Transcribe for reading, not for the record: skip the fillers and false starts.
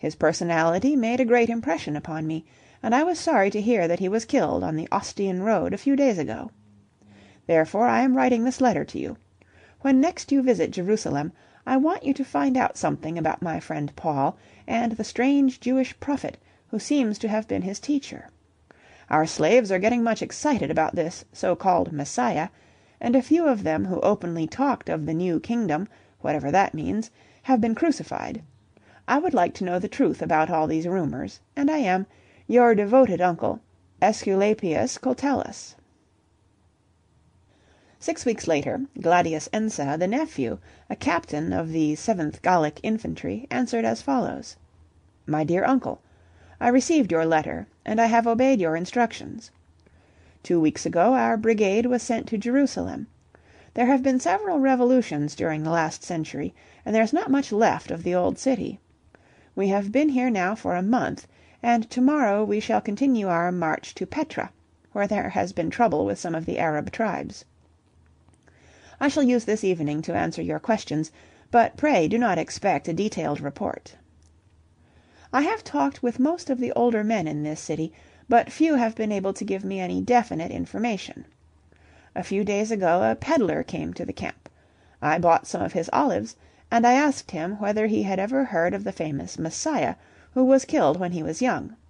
His personality made a great impression upon me, and I was sorry to hear that he was killed on the Ostian road a few days ago. Therefore I am writing this letter to you. When next you visit Jerusalem, I want you to find out something about my friend Paul and the strange Jewish prophet who seems to have been his teacher. Our slaves are getting much excited about this so-called Messiah, and a few of them who openly talked of the new kingdom, whatever that means, have been crucified. I would like to know the truth about all these rumors, and I am, your devoted uncle, Aesculapius Cotellus. 6 weeks later, Gladius Ensa, the nephew, a captain of the 7th Gallic Infantry, answered as follows. My dear uncle, I received your letter, and I have obeyed your instructions. 2 weeks ago our brigade was sent to Jerusalem. There have been several revolutions during the last century, and there's not much left of the old city. We have been here now for a month, and tomorrow we shall continue our march to Petra, where there has been trouble with some of the Arab tribes. I shall use this evening to answer your questions, but pray do not expect a detailed report. I have talked with most of the older men in this city, but few have been able to give me any definite information. A few days ago a peddler came to the camp. I bought some of his olives, and I asked him whether he had ever heard of the famous Messiah, who was killed when he was young.